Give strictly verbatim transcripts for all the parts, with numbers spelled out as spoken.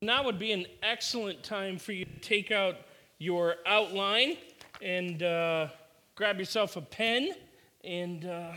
Now would be an excellent time for you to take out your outline and uh, grab yourself a pen and uh,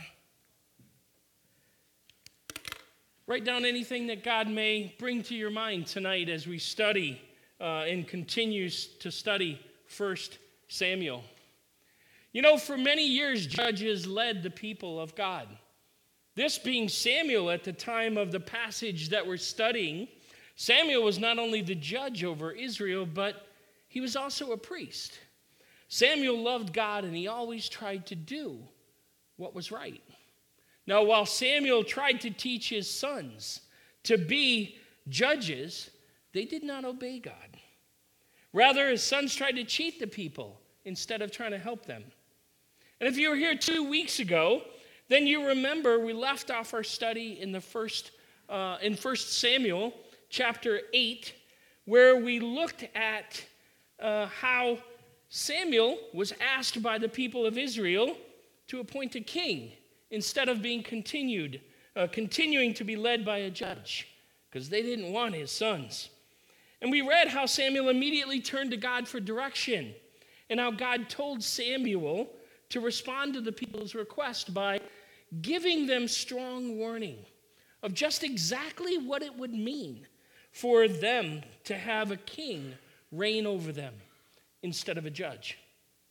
write down anything that God may bring to your mind tonight as we study uh, and continues to study First Samuel. You know, for many years, judges led the people of God. This being Samuel at the time of the passage that we're studying, Samuel was not only the judge over Israel, but he was also a priest. Samuel loved God, and he always tried to do what was right. Now, while Samuel tried to teach his sons to be judges, they did not obey God. Rather, his sons tried to cheat the people instead of trying to help them. And if you were here two weeks ago, then you remember we left off our study in the first uh, in First Samuel chapter eight, where we looked at uh, how Samuel was asked by the people of Israel to appoint a king instead of being continued, uh, continuing to be led by a judge, because they didn't want his sons. And we read how Samuel immediately turned to God for direction, and how God told Samuel to respond to the people's request by giving them strong warning of just exactly what it would mean for them to have a king reign over them instead of a judge.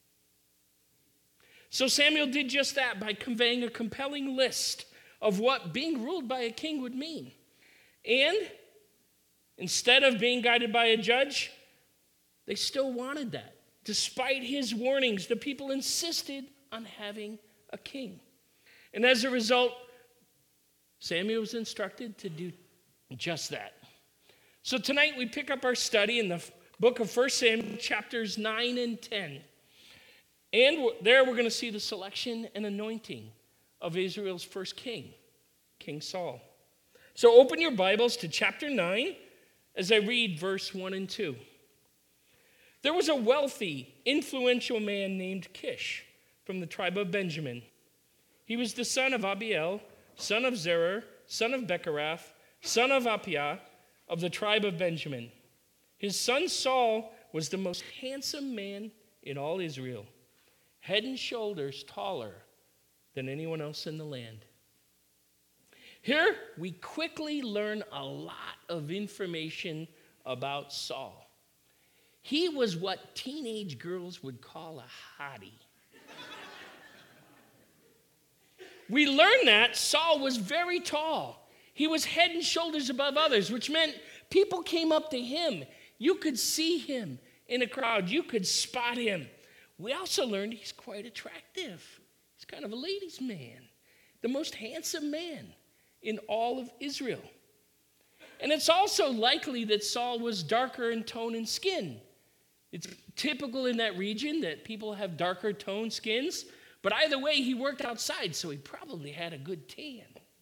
So Samuel did just that by conveying a compelling list of what being ruled by a king would mean. And instead of being guided by a judge, they still wanted that. Despite his warnings, the people insisted on having a king. And as a result, Samuel was instructed to do just that. So tonight we pick up our study in the book of First Samuel, chapters nine and ten. And there we're going to see the selection and anointing of Israel's first king, King Saul. So open your Bibles to chapter nine as I read verse one and two. There was a wealthy, influential man named Kish from the tribe of Benjamin. He was the son of Abiel, son of Zerah, son of Bechorath, son of Appiah, of the tribe of Benjamin. His son Saul was the most handsome man in all Israel, head and shoulders taller than anyone else in the land. Here we quickly learn a lot of information about Saul. He was what teenage girls would call a hottie. We learn that Saul was very tall. He was head and shoulders above others, which meant people came up to him. You could see him in a crowd. You could spot him. We also learned he's quite attractive. He's kind of a ladies' man, the most handsome man in all of Israel. And it's also likely that Saul was darker in tone and skin. It's typical in that region that people have darker toned skins, but either way, he worked outside, so he probably had a good tan.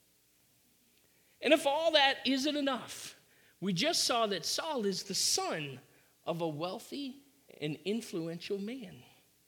And if all that isn't enough, we just saw that Saul is the son of a wealthy and influential man.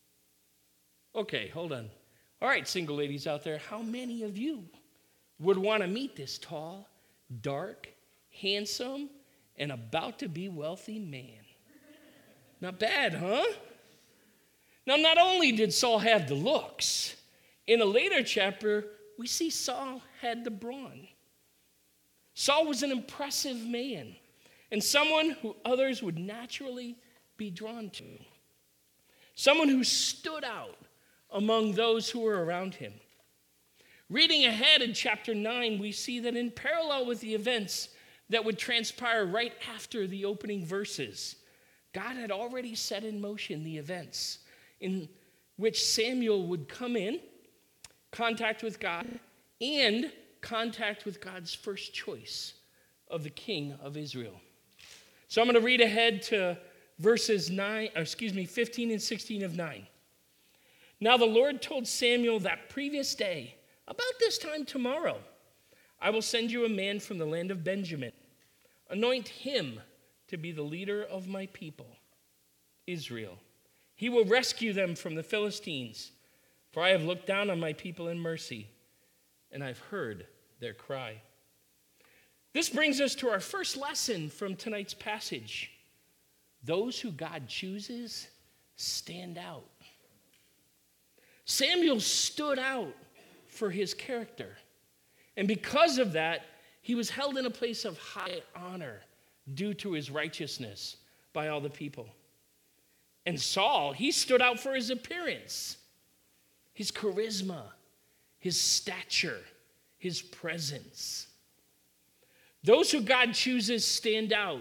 Okay, hold on. All right, single ladies out there, how many of you would want to meet this tall, dark, handsome, and about to be wealthy man? Not bad, huh? Now, not only did Saul have the looks, in a later chapter, we see Saul had the brawn. Saul was an impressive man and someone who others would naturally be drawn to. Someone who stood out among those who were around him. Reading ahead in chapter nine, we see that in parallel with the events that would transpire right after the opening verses, God had already set in motion the events in which Samuel would come in, contact with God, and contact with God's first choice of the king of Israel. So I'm going to read ahead to verses nine, or excuse me, fifteen and sixteen of nine. Now the Lord told Samuel that previous day, about this time tomorrow, I will send you a man from the land of Benjamin. Anoint him to be the leader of my people, Israel. He will rescue them from the Philistines, for I have looked down on my people in mercy, and I've heard their cry. This brings us to our first lesson from tonight's passage. Those who God chooses stand out. Samuel stood out for his character. And because of that, he was held in a place of high honor due to his righteousness by all the people. And Saul, he stood out for his appearance, his charisma, his stature, his presence. Those who God chooses stand out.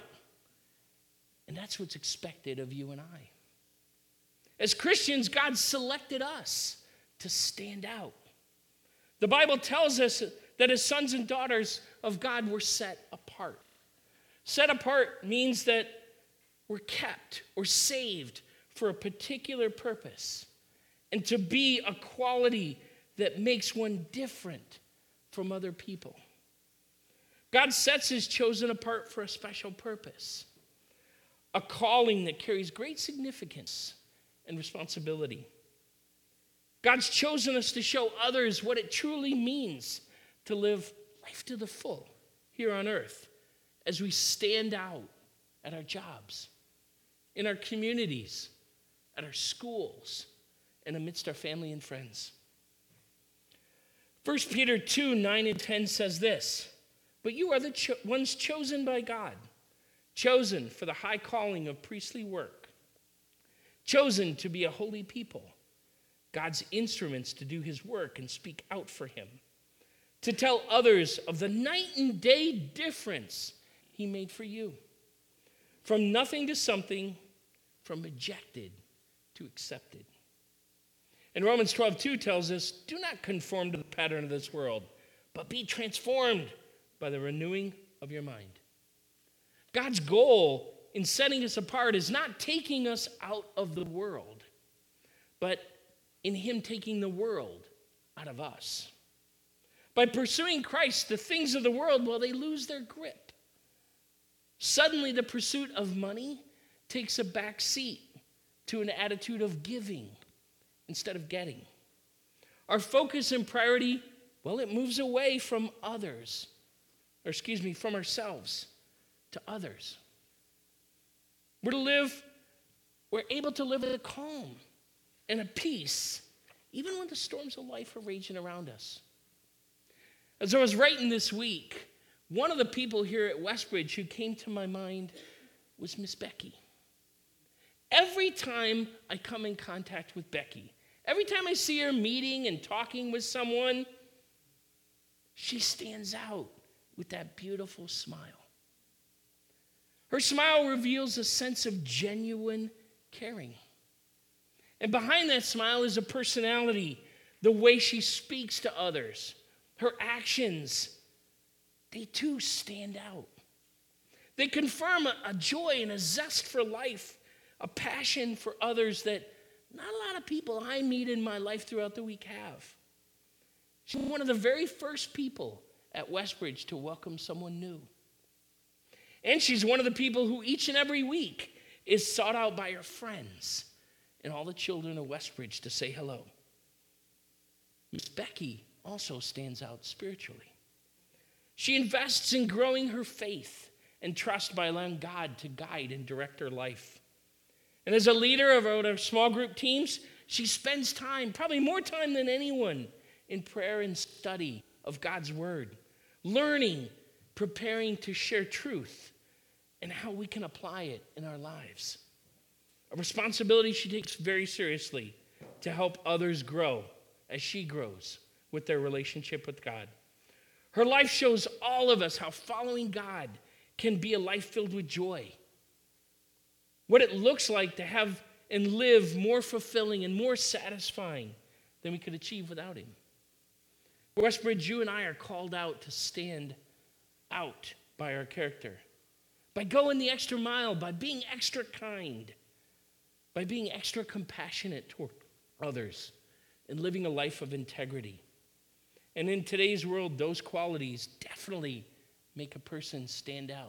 And that's what's expected of you and I. As Christians, God selected us to stand out. The Bible tells us that as sons and daughters of God, we're set apart. Set apart means that we're kept or saved for a particular purpose, and to be a quality that makes one different from other people. God sets his chosen apart for a special purpose, a calling that carries great significance and responsibility. God's chosen us to show others what it truly means to live life to the full here on earth as we stand out at our jobs, in our communities, at our schools, and amidst our family and friends. First Peter two, nine and ten says this, "But you are the cho- ones chosen by God, chosen for the high calling of priestly work, chosen to be a holy people, God's instruments to do his work and speak out for him, to tell others of the night and day difference he made for you. From nothing to something, from rejected to accepted." And Romans twelve two tells us, "Do not conform to the pattern of this world, but be transformed by the renewing of your mind." God's goal in setting us apart is not taking us out of the world, but in him taking the world out of us. By pursuing Christ, the things of the world, well, they lose their grip. Suddenly, the pursuit of money takes a back seat to an attitude of giving instead of getting. Our focus and priority, well, it moves away from others, or excuse me, from ourselves to others. We're to live, we're able to live with a calm and a peace, even when the storms of life are raging around us. As I was writing this week, one of the people here at Westbridge who came to my mind was Miss Becky. Every time I come in contact with Becky, every time I see her meeting and talking with someone, she stands out with that beautiful smile. Her smile reveals a sense of genuine caring. And behind that smile is a personality, the way she speaks to others, her actions, they too stand out. They confirm a, a joy and a zest for life, a passion for others that not a lot of people I meet in my life throughout the week have. She's one of the very first people at Westbridge to welcome someone new. And she's one of the people who each and every week is sought out by her friends and all the children of Westbridge to say hello. Miss Becky also stands out spiritually. She invests in growing her faith and trust by allowing God to guide and direct her life. And as a leader of our small group teams, she spends time, probably more time than anyone, in prayer and study of God's word, learning, preparing to share truth, and how we can apply it in our lives. A responsibility she takes very seriously to help others grow as she grows with their relationship with God. Her life shows all of us how following God can be a life filled with joy. What it looks like to have and live more fulfilling and more satisfying than we could achieve without him. Westbridge, you and I are called out to stand out by our character, by going the extra mile, by being extra kind, by being extra compassionate toward others, and living a life of integrity. And in today's world, those qualities definitely make a person stand out.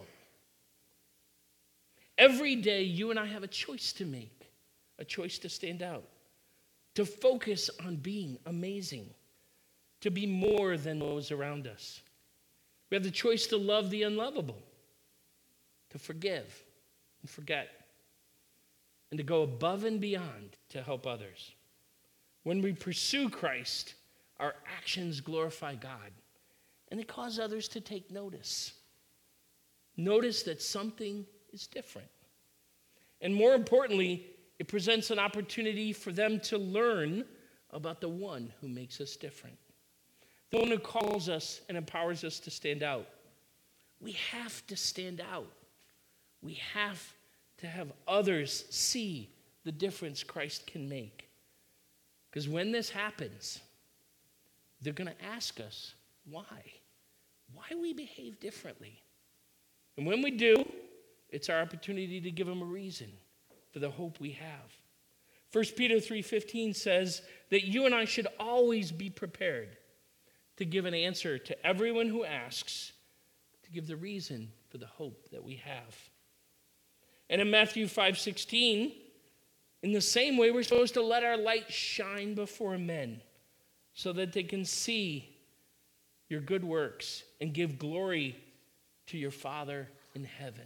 Every day, you and I have a choice to make, a choice to stand out, to focus on being amazing, to be more than those around us. We have the choice to love the unlovable, to forgive and forget, and to go above and beyond to help others. When we pursue Christ, our actions glorify God, and they cause others to take notice. Notice that something is different. And more importantly, it presents an opportunity for them to learn about the one who makes us different, the one who calls us and empowers us to stand out. We have to stand out. We have to have others see the difference Christ can make. Because when this happens, they're going to ask us why. Why we behave differently. And when we do, it's our opportunity to give them a reason for the hope we have. First Peter three fifteen says that you and I should always be prepared to give an answer to everyone who asks, to give the reason for the hope that we have. And in Matthew five sixteen, in the same way, we're supposed to let our light shine before men so that they can see your good works and give glory to your Father in heaven.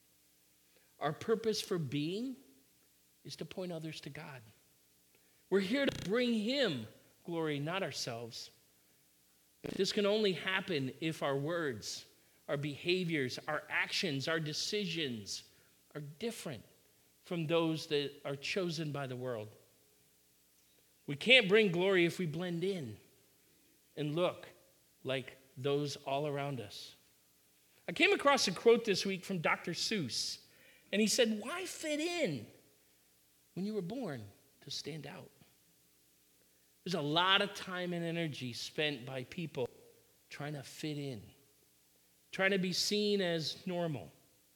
Our purpose for being is to point others to God. We're here to bring him glory, not ourselves. But this can only happen if our words, our behaviors, our actions, our decisions are different from those that are chosen by the world. We can't bring glory if we blend in and look like those all around us. I came across a quote this week from Doctor Seuss, and he said, "Why fit in when you were born to stand out?" There's a lot of time and energy spent by people trying to fit in, trying to be seen as normal.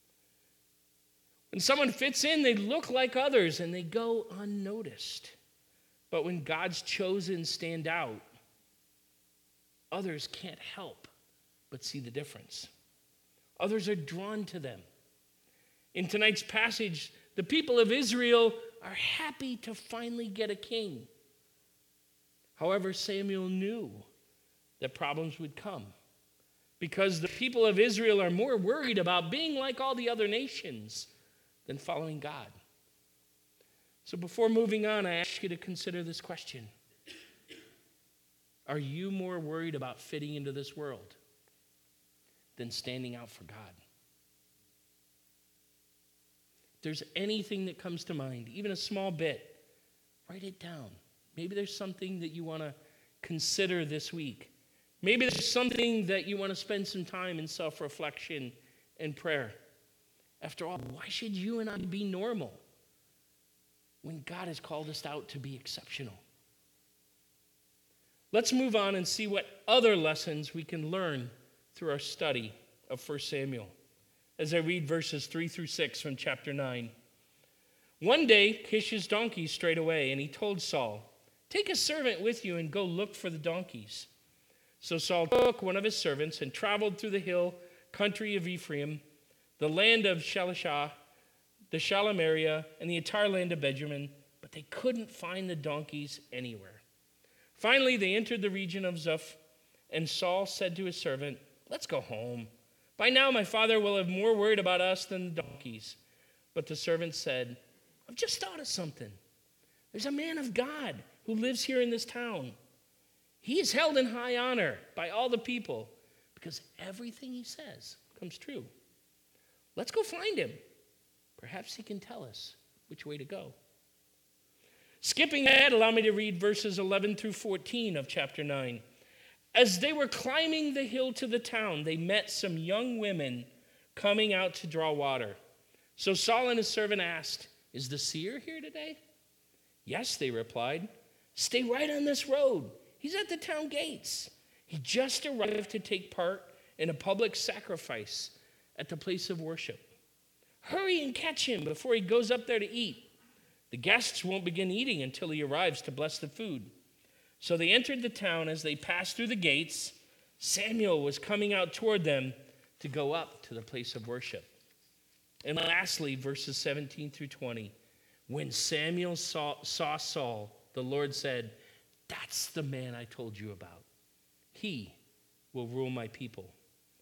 When someone fits in, they look like others and they go unnoticed. But when God's chosen stand out, others can't help but see the difference. Others are drawn to them. In tonight's passage, the people of Israel are happy to finally get a king. However, Samuel knew that problems would come because the people of Israel are more worried about being like all the other nations than following God. So before moving on, I ask you to consider this question. Are you more worried about fitting into this world than standing out for God? If there's anything that comes to mind, even a small bit, write it down. Maybe there's something that you want to consider this week. Maybe there's something that you want to spend some time in self-reflection and prayer. After all, why should you and I be normal when God has called us out to be exceptional? Let's move on and see what other lessons we can learn through our study of First Samuel as I read verses three through six from chapter nine. One day, Kish's donkeys strayed away, and he told Saul, "Take a servant with you and go look for the donkeys." So Saul took one of his servants and traveled through the hill country of Ephraim, the land of Shalishah, the Shalem area, and the entire land of Benjamin, but they couldn't find the donkeys anywhere. Finally, they entered the region of Zuph, and Saul said to his servant, "Let's go home. By now my father will have more worried about us than the donkeys." But the servant said, "I've just thought of something. There's a man of God who lives here in this town. He is held in high honor by all the people because everything he says comes true. Let's go find him. Perhaps he can tell us which way to go." Skipping ahead, allow me to read verses eleven through fourteen of chapter nine. As they were climbing the hill to the town, they met some young women coming out to draw water. So Saul and his servant asked, "Is the seer here today?" "Yes," they replied. "Stay right on this road. He's at the town gates. He just arrived to take part in a public sacrifice at the place of worship. Hurry and catch him before he goes up there to eat. The guests won't begin eating until he arrives to bless the food." So they entered the town. As they passed through the gates, Samuel was coming out toward them to go up to the place of worship. And lastly, verses seventeen through twenty. When Samuel saw, saw Saul, the Lord said, "That's the man I told you about. He will rule my people."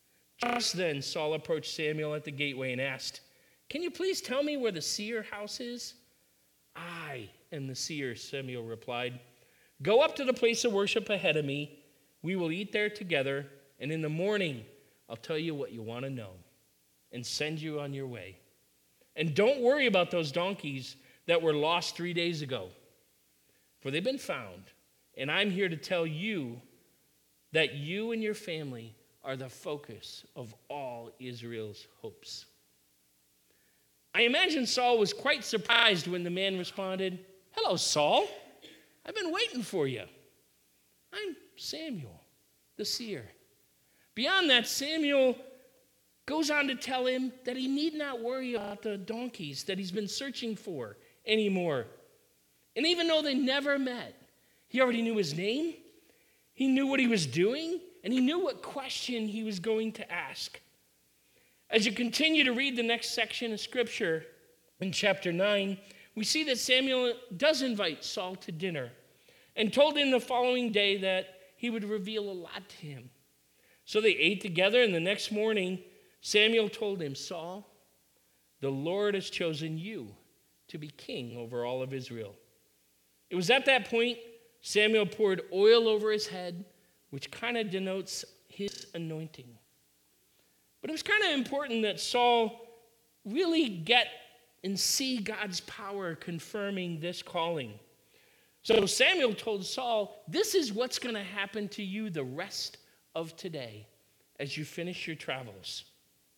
Just then Saul approached Samuel at the gateway and asked, "Can you please tell me where the seer house is?" "I am the seer," Samuel replied. "Go up to the place of worship ahead of me. We will eat there together, and in the morning I'll tell you what you want to know and send you on your way. And don't worry about those donkeys that were lost three days ago, for they've been found, and I'm here to tell you that you and your family are the focus of all Israel's hopes." I imagine Saul was quite surprised when the man responded, "Hello, Saul. I've been waiting for you. I'm Samuel, the seer." Beyond that, Samuel goes on to tell him that he need not worry about the donkeys that he's been searching for anymore. And even though they never met, he already knew his name, he knew what he was doing, and he knew what question he was going to ask. As you continue to read the next section of Scripture in chapter nine, we see that Samuel does invite Saul to dinner and told him the following day that he would reveal a lot to him. So they ate together, and the next morning, Samuel told him, "Saul, the Lord has chosen you to be king over all of Israel." It was at that point Samuel poured oil over his head, which kind of denotes his anointing. But it was kind of important that Saul really get and see God's power confirming this calling. So Samuel told Saul, "This is what's going to happen to you the rest of today as you finish your travels."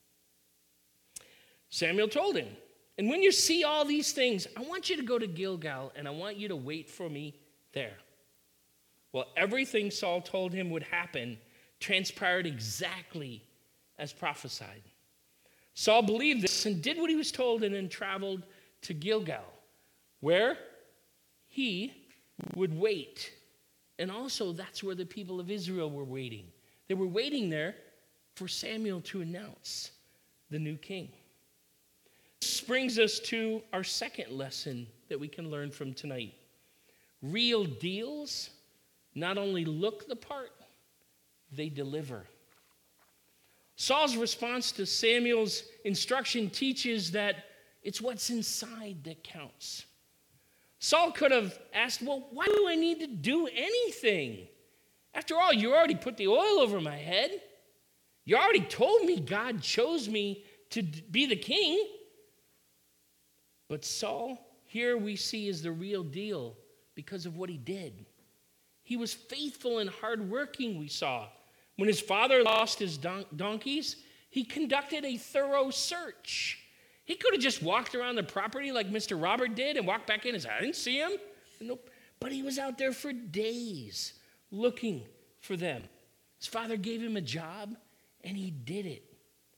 Samuel told him, "And when you see all these things, I want you to go to Gilgal, and I want you to wait for me there." Well, everything Saul told him would happen transpired exactly as prophesied. Saul believed this and did what he was told, and then traveled to Gilgal, where he would wait. And also, that's where the people of Israel were waiting. They were waiting there for Samuel to announce the new king. This brings us to our second lesson that we can learn from tonight. Real deals not only look the part, they deliver. Saul's response to Samuel's instruction teaches that it's what's inside that counts. Saul could have asked, "Well, why do I need to do anything? After all, you already put the oil over my head. You already told me God chose me to be the king." But Saul, here we see, is the real deal because of what he did. He was faithful and hardworking, we saw. When his father lost his don- donkeys, he conducted a thorough search. He could have just walked around the property like Mister Robert did and walked back in and said, "I didn't see him." Nope. But he was out there for days looking for them. His father gave him a job, and he did it.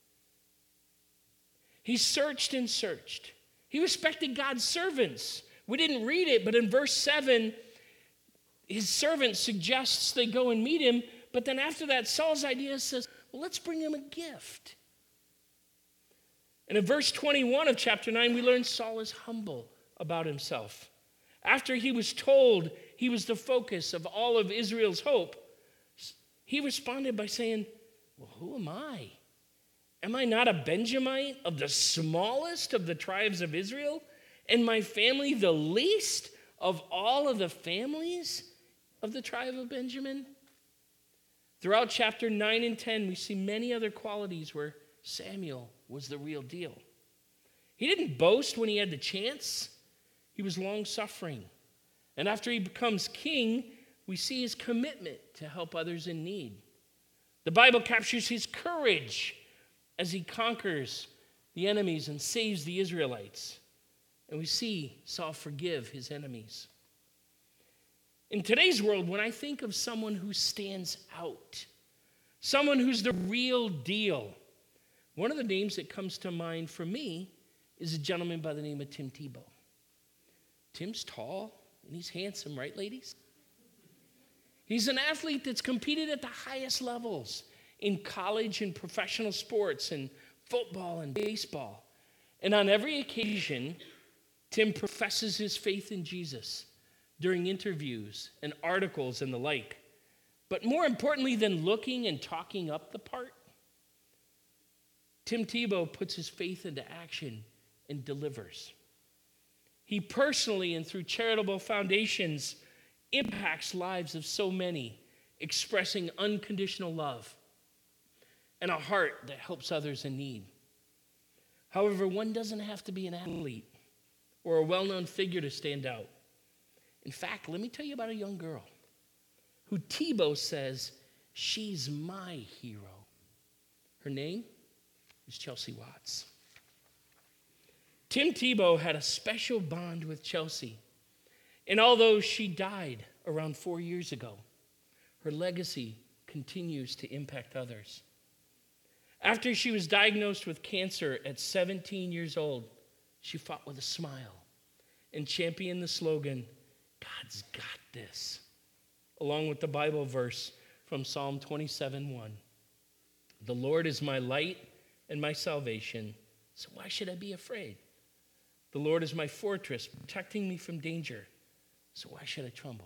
He searched and searched. He respected God's servants. We didn't read it, but in verse seven, his servant suggests they go and meet him. But then after that, Saul's idea says, "Well, let's bring him a gift." And in verse twenty-one of chapter nine, we learn Saul is humble about himself. After he was told he was the focus of all of Israel's hope, he responded by saying, "Well, who am I? Am I not a Benjamite of the smallest of the tribes of Israel? And my family the least of all of the families of the tribe of Benjamin?" Throughout chapter nine and ten, we see many other qualities where Samuel was the real deal. He didn't boast when he had the chance. He was long-suffering. And after he becomes king, we see his commitment to help others in need. The Bible captures his courage as he conquers the enemies and saves the Israelites. And we see Saul forgive his enemies. In today's world, when I think of someone who stands out, someone who's the real deal, one of the names that comes to mind for me is a gentleman by the name of Tim Tebow. Tim's tall and he's handsome, right, ladies? He's an athlete that's competed at the highest levels in college and professional sports and football and baseball. And on every occasion, Tim professes his faith in Jesus during interviews and articles and the like. But more importantly than looking and talking up the part, Tim Tebow puts his faith into action and delivers. He personally and through charitable foundations impacts lives of so many, expressing unconditional love and a heart that helps others in need. However, one doesn't have to be an athlete or a well-known figure to stand out. In fact, let me tell you about a young girl who Tebow says, she's my hero. Her name is Chelsea Watts. Tim Tebow had a special bond with Chelsea. And although she died around four years ago, her legacy continues to impact others. After she was diagnosed with cancer at seventeen years old, she fought with a smile and championed the slogan, God's got this, along with the Bible verse from Psalm twenty-seven one. The Lord is my light and my salvation, so why should I be afraid? The Lord is my fortress, protecting me from danger, so why should I tremble?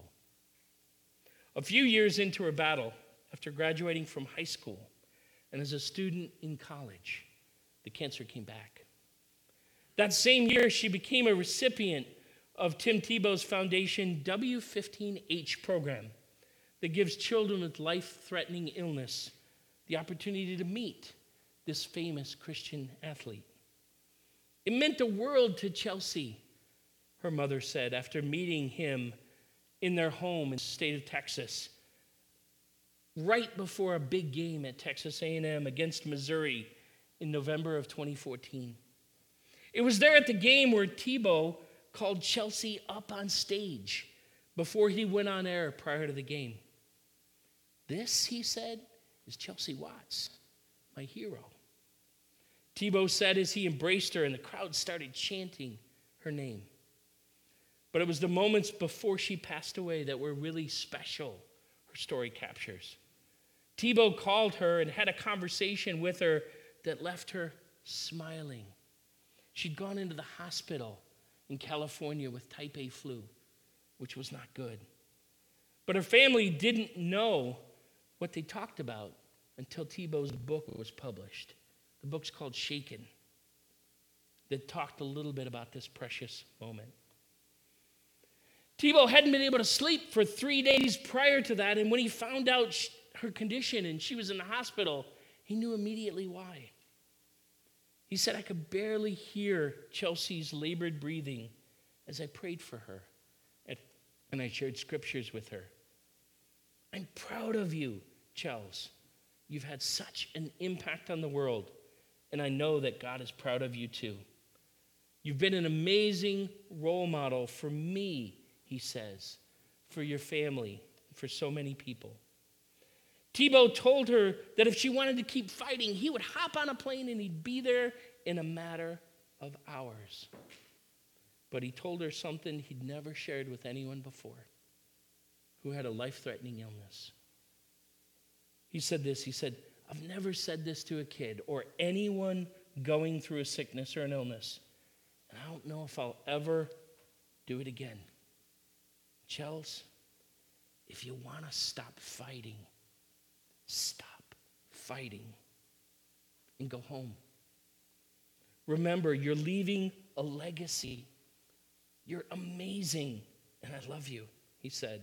A few years into her battle, after graduating from high school and as a student in college, the cancer came back. That same year, she became a recipient of Tim Tebow's foundation W fifteen H program that gives children with life-threatening illness the opportunity to meet this famous Christian athlete. It meant the world to Chelsea, her mother said, after meeting him in their home in the state of Texas, right before a big game at Texas A and M against Missouri in November of twenty fourteen. It was there at the game where Tebow called Chelsea up on stage before he went on air prior to the game. This, he said, is Chelsea Watts, my hero. Tebow said as he embraced her and the crowd started chanting her name. But it was the moments before she passed away that were really special, her story captures. Tebow called her and had a conversation with her that left her smiling. She'd gone into the hospital in California with type A flu, which was not good. But her family didn't know what they talked about until Tebow's book was published. The book's called Shaken, that talked a little bit about this precious moment. Tebow hadn't been able to sleep for three days prior to that, and when he found out her condition and she was in the hospital, he knew immediately why. He said, I could barely hear Chelsea's labored breathing as I prayed for her and I shared scriptures with her. I'm proud of you, Chels. You've had such an impact on the world, and I know that God is proud of you too. You've been an amazing role model for me, he says, for your family, for so many people. Tebow told her that if she wanted to keep fighting, he would hop on a plane and he'd be there in a matter of hours. But he told her something he'd never shared with anyone before, who had a life-threatening illness. He said this, he said, I've never said this to a kid or anyone going through a sickness or an illness, and I don't know if I'll ever do it again. Chels, if you want to stop fighting, stop fighting and go home. Remember, you're leaving a legacy. You're amazing, and I love you, he said.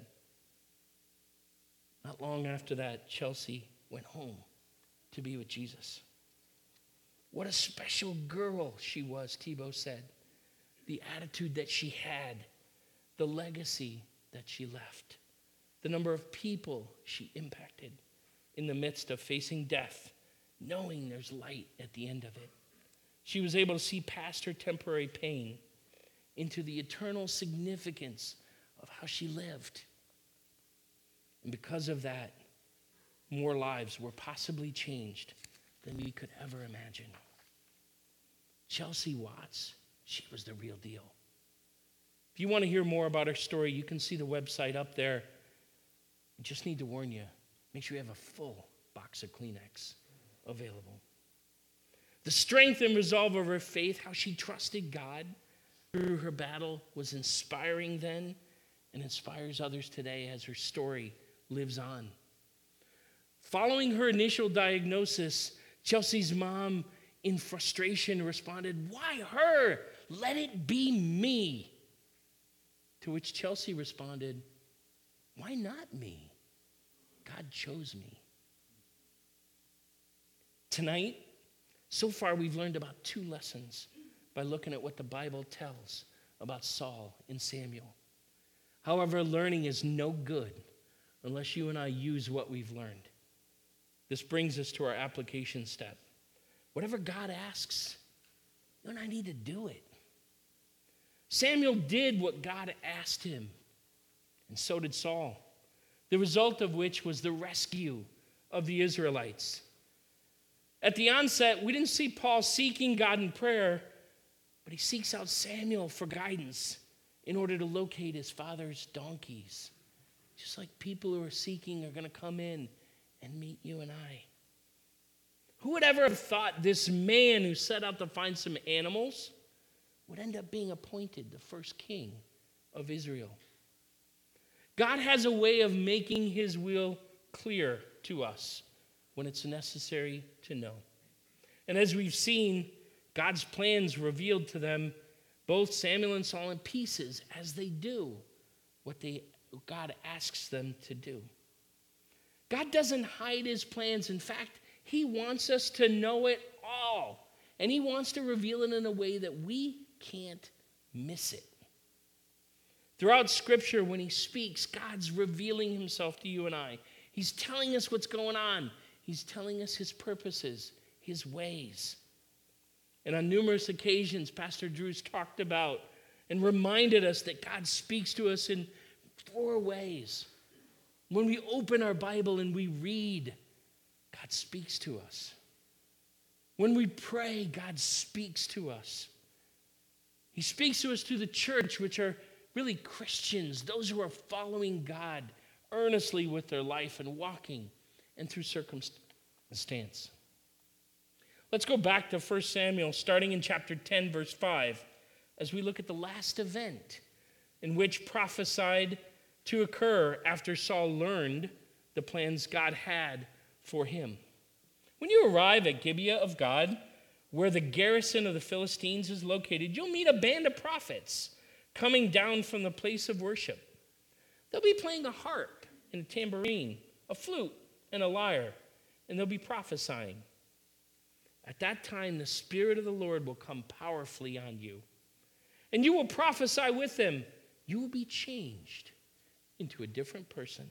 Not long after that, Chelsea went home to be with Jesus. What a special girl she was, Tebow said. The attitude that she had, the legacy that she left, the number of people she impacted in the midst of facing death, knowing there's light at the end of it. She was able to see past her temporary pain into the eternal significance of how she lived. And because of that, more lives were possibly changed than we could ever imagine. Chelsea Watts, she was the real deal. If you want to hear more about her story, you can see the website up there. I just need to warn you, make sure you have a full box of Kleenex available. The strength and resolve of her faith, how she trusted God through her battle, was inspiring then and inspires others today as her story lives on. Following her initial diagnosis, Chelsea's mom in frustration, responded, "Why her? Let it be me." To which Chelsea responded, "Why not me? God chose me." Tonight, so far we've learned about two lessons by looking at what the Bible tells about Saul and Samuel. However, learning is no good unless you and I use what we've learned. This brings us to our application step. Whatever God asks, you and I need to do it. Samuel did what God asked him, and so did Saul, the result of which was the rescue of the Israelites. At the onset, we didn't see Paul seeking God in prayer, but he seeks out Samuel for guidance in order to locate his father's donkeys. Just like people who are seeking are going to come in and meet you and I. Who would ever have thought this man who set out to find some animals would end up being appointed the first king of Israel? God has a way of making his will clear to us when it's necessary to know. And as we've seen, God's plans revealed to them, both Samuel and Saul, in pieces as they do what they, God asks them to do. God doesn't hide his plans. In fact, he wants us to know it all. And he wants to reveal it in a way that we can't miss it. Throughout Scripture, when he speaks, God's revealing himself to you and I. He's telling us what's going on. He's telling us his purposes, his ways. And on numerous occasions, Pastor Drew's talked about and reminded us that God speaks to us in four ways. When we open our Bible and we read, God speaks to us. When we pray, God speaks to us. He speaks to us through the church, which are really Christians, those who are following God earnestly with their life and walking, and through circumstance. Let's go back to First Samuel, starting in chapter ten, verse five, as we look at the last event in which prophesied to occur after Saul learned the plans God had for him. When you arrive at Gibeah of God, where the garrison of the Philistines is located, you'll meet a band of prophets coming down from the place of worship. They'll be playing a harp and a tambourine, a flute and a lyre, and they'll be prophesying. At that time, the Spirit of the Lord will come powerfully on you, and you will prophesy with them. You will be changed into a different person.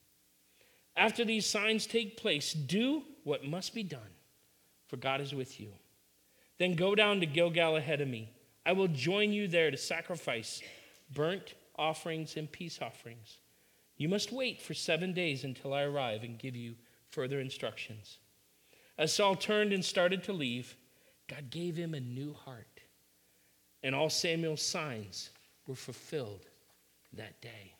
After these signs take place, do what must be done, for God is with you. Then go down to Gilgal ahead of me. I will join you there to sacrifice burnt offerings and peace offerings. You must wait for seven days until I arrive and give you further instructions. As Saul turned and started to leave, God gave him a new heart, and all Samuel's signs were fulfilled that day.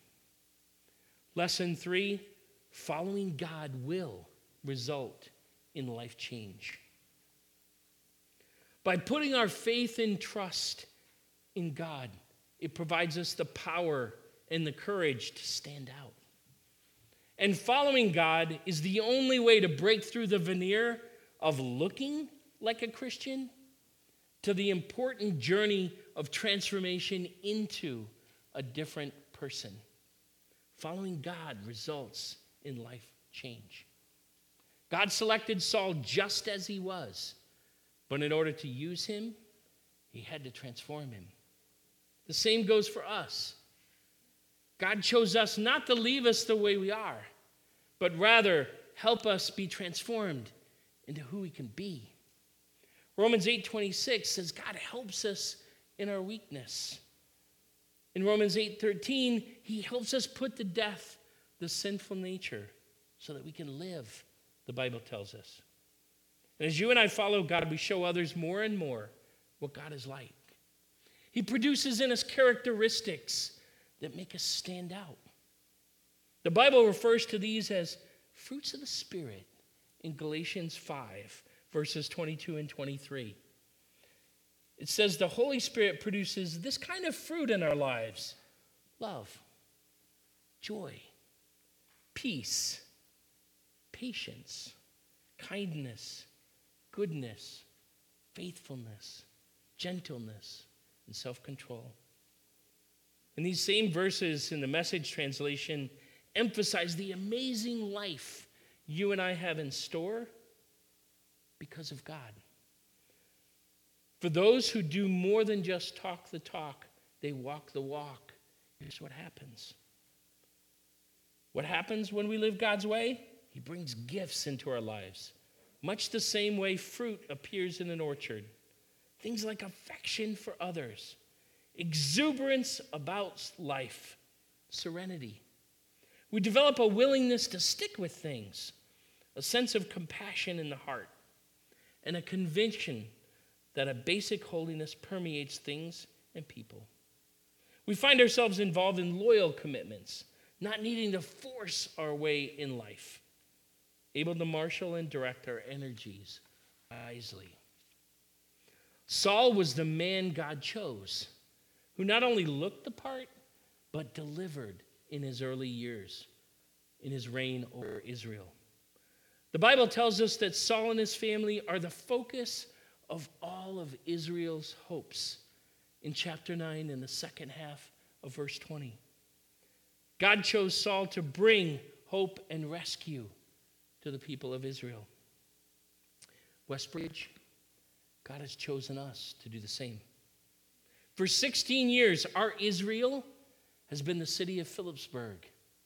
Lesson three, following God will result in life change. By putting our faith and trust in God, it provides us the power and the courage to stand out. And following God is the only way to break through the veneer of looking like a Christian to the important journey of transformation into a different person. Following God results in life change. God selected Saul just as he was, but in order to use him, he had to transform him. The same goes for us. God chose us not to leave us the way we are, but rather help us be transformed into who we can be. Romans eight twenty-six says God helps us in our weakness. In Romans eight thirteen, he helps us put to death the sinful nature so that we can live, the Bible tells us. And as you and I follow God, we show others more and more what God is like. He produces in us characteristics that make us stand out. The Bible refers to these as fruits of the Spirit in Galatians five, verses twenty-two and twenty-three. It says the Holy Spirit produces this kind of fruit in our lives: love, joy, peace, patience, kindness, goodness, faithfulness, gentleness, and self-control. And these same verses in the Message translation emphasize the amazing life you and I have in store because of God. For those who do more than just talk the talk, they walk the walk. Here's what happens. What happens when we live God's way? He brings gifts into our lives. Much the same way fruit appears in an orchard. Things like affection for others, exuberance about life, serenity. We develop a willingness to stick with things, a sense of compassion in the heart, and a conviction that a basic holiness permeates things and people. We find ourselves involved in loyal commitments, not needing to force our way in life, able to marshal and direct our energies wisely. Saul was the man God chose, who not only looked the part, but delivered in his early years, in his reign over Israel. The Bible tells us that Saul and his family are the focus of all of Israel's hopes in chapter nine in the second half of verse twenty. God chose Saul to bring hope and rescue to the people of Israel. Westbridge, God has chosen us to do the same. For sixteen years, our Israel has been the city of Phillipsburg,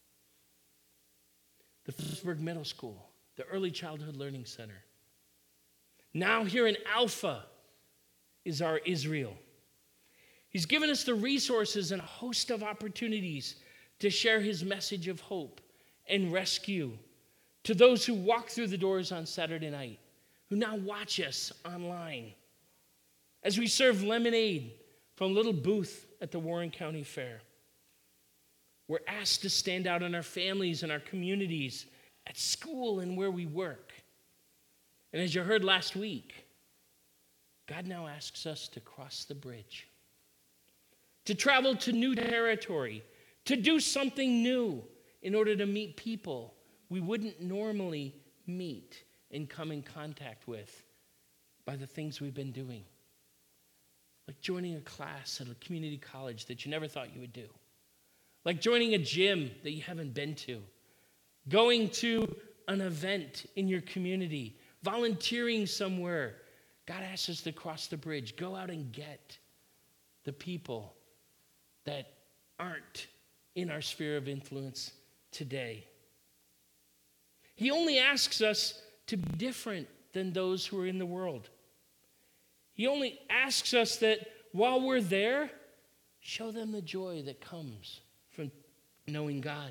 the Phillipsburg Middle School, the Early Childhood Learning Center. Now here in Alpha is our Israel. He's given us the resources and a host of opportunities to share his message of hope and rescue to those who walk through the doors on Saturday night, who now watch us online. As we serve lemonade from a little booth at the Warren County Fair, we're asked to stand out in our families and our communities, at school and where we work. And as you heard last week, God now asks us to cross the bridge, to travel to new territory, to do something new in order to meet people we wouldn't normally meet and come in contact with by the things we've been doing. Like joining a class at a community college that you never thought you would do. Like joining a gym that you haven't been to. Going to an event in your community. Volunteering somewhere. God asks us to cross the bridge. Go out and get the people that aren't in our sphere of influence today. He only asks us to be different than those who are in the world. He only asks us that while we're there, show them the joy that comes from knowing God.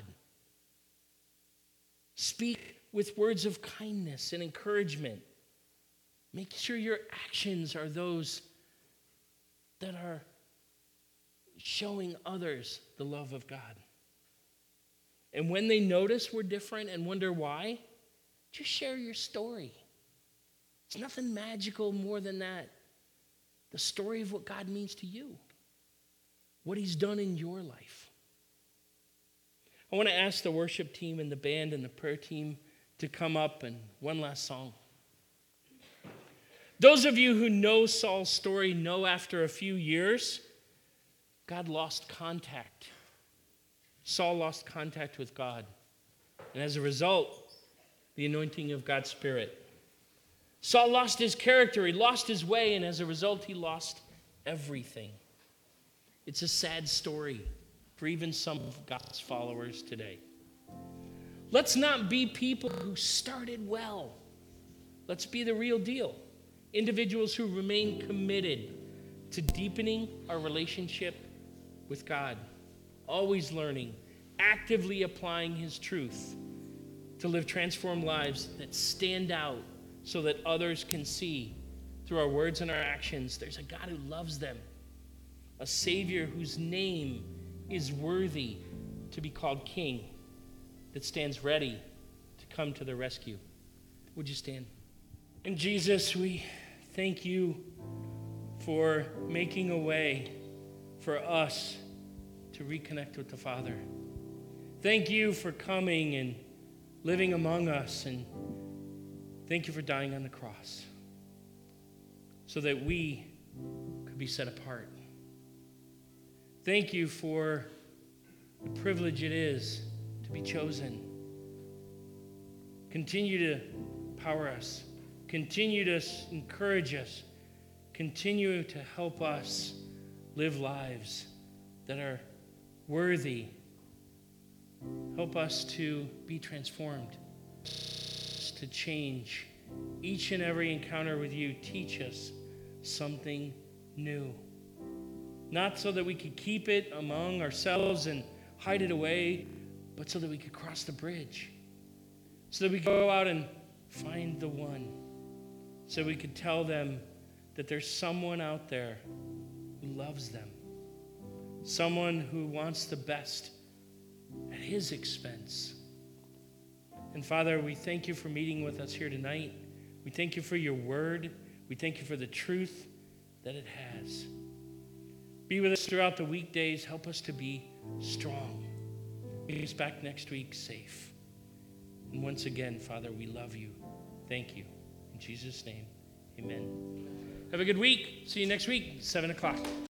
Speak with words of kindness and encouragement. Make sure your actions are those that are showing others the love of God. And when they notice we're different and wonder why, just share your story. It's nothing magical more than that. The story of what God means to you. What he's done in your life. I want to ask the worship team and the band and the prayer team to come up and one last song. Those of you who know Saul's story know after a few years, God lost contact. Saul lost contact with God. And as a result, the anointing of God's Spirit. Saul lost his character, he lost his way, and as a result, he lost everything. It's a sad story for even some of God's followers today. Let's not be people who started well. Let's be the real deal. Individuals who remain committed to deepening our relationship with God. Always learning, actively applying his truth to live transformed lives that stand out so that others can see through our words and our actions there's a God who loves them, a Savior whose name is worthy to be called King, that stands ready to come to their rescue. Would you stand? And Jesus, we thank you for making a way for us to reconnect with the Father. Thank you for coming and living among us, and thank you for dying on the cross so that we could be set apart. Thank you for the privilege it is to be chosen. Continue to empower us. Continue to encourage us. Continue to help us live lives that are worthy. Help us to be transformed, to change. Each and every encounter with you, teach us something new. Not so that we could keep it among ourselves and hide it away, but so that we could cross the bridge. So that we could go out and find the one. So we could tell them that there's someone out there who loves them. Someone who wants the best at his expense. And Father, we thank you for meeting with us here tonight. We thank you for your word. We thank you for the truth that it has. Be with us throughout the weekdays. Help us to be strong. Meet us back next week safe. And once again, Father, we love you. Thank you. In Jesus' name, amen. Have a good week. See you next week, seven o'clock.